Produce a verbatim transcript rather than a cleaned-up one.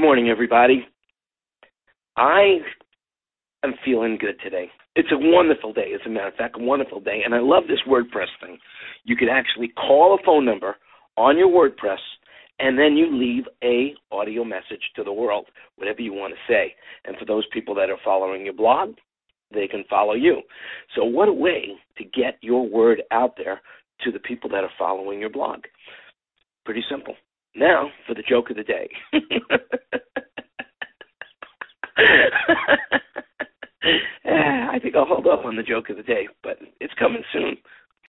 morning, everybody. I am feeling good today. It's a wonderful day, as a matter of fact, a wonderful day, and I love this WordPress thing. You could actually call a phone number on your WordPress, and then you leave a audio message to the world, whatever you want to say. And for those people that are following your blog, they can follow you. So what a way to get your word out there to the people that are following your blog. Pretty simple. Now for the joke of the day. I think I'll hold up on the joke of the day, but it's coming soon.